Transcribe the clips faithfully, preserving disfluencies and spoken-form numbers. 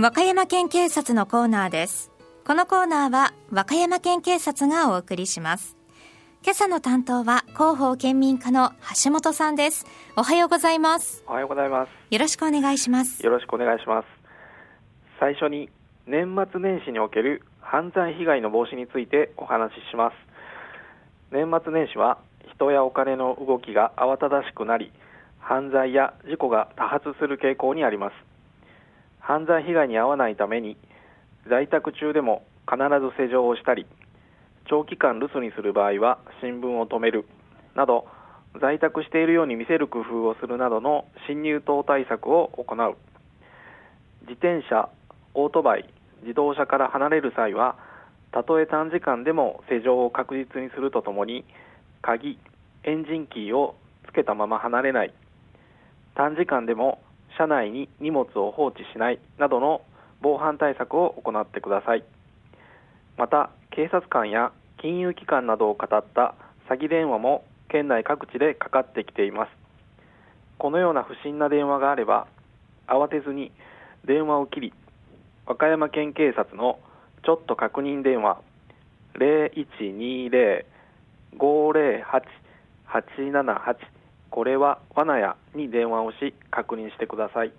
和歌山県警察のコーナーです。このコーナーは和歌山県警察がお送りします。今朝の担当は広報県民課の橋本さんです。おはようございます。 おはようございます。 よろしくお願いします。 よろしくお願いします。最初に年末年始における犯罪被害の防止についてお話しします。年末年始は人やお金の動きが慌ただしくなり、犯罪や事故が多発する傾向にあります。犯罪被害に遭わないために在宅中でも必ず施錠をしたり、長期間留守にする場合は新聞を止めるなど、在宅しているように見せる工夫をするなどの侵入等対策を行う。自転車、オートバイ、自動車から離れる際は、たとえ短時間でも施錠を確実にするとともに、鍵、エンジンキーをつけたまま離れない、短時間でも車内に荷物を放置しないなどの防犯対策を行ってください。また、警察官や金融機関などを語った詐欺電話も県内各地でかかってきています。このような不審な電話があれば、慌てずに電話を切り、和歌山県警察のちょっと確認電話 ゼロいちにゼロ ごゼロはち はちななはち、これは罠やに電話をし確認してください。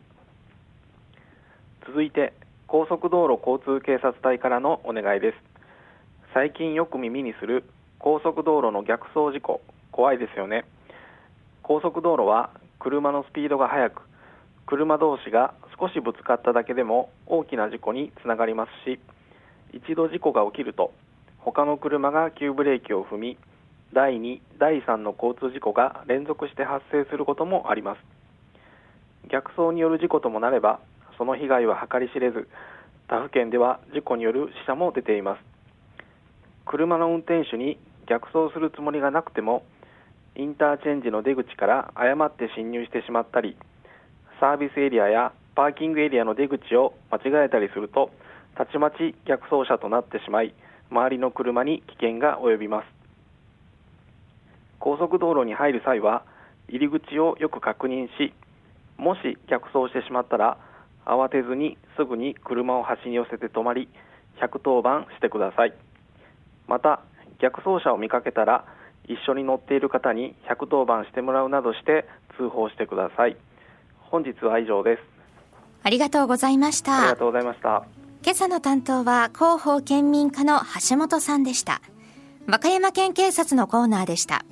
続いて高速道路交通警察隊からのお願いです。最近よく耳にする高速道路の逆走事故、怖いですよね。高速道路は車のスピードが速く、車同士が少しぶつかっただけでも大きな事故につながりますし、一度事故が起きると他の車が急ブレーキを踏み、だいに、だいさんの交通事故が連続して発生することもあります。逆走による事故ともなれば、その被害は計り知れず、他府県では事故による死者も出ています。車の運転手に逆走するつもりがなくても、インターチェンジの出口から誤って進入してしまったり、サービスエリアやパーキングエリアの出口を間違えたりすると、たちまち逆走車となってしまい、周りの車に危険が及びます。高速道路に入る際は、入り口をよく確認し、もし逆走してしまったら、慌てずにすぐに車を端に寄せて止まり、ひゃくとおばんしてください。また、逆走車を見かけたら、一緒に乗っている方にひゃくとおばんしてもらうなどして通報してください。本日は以上です。 ありがとうございました。 ありがとうございました。 今朝の担当は広報県民課の橋本さんでした。和歌山県警察のコーナーでした。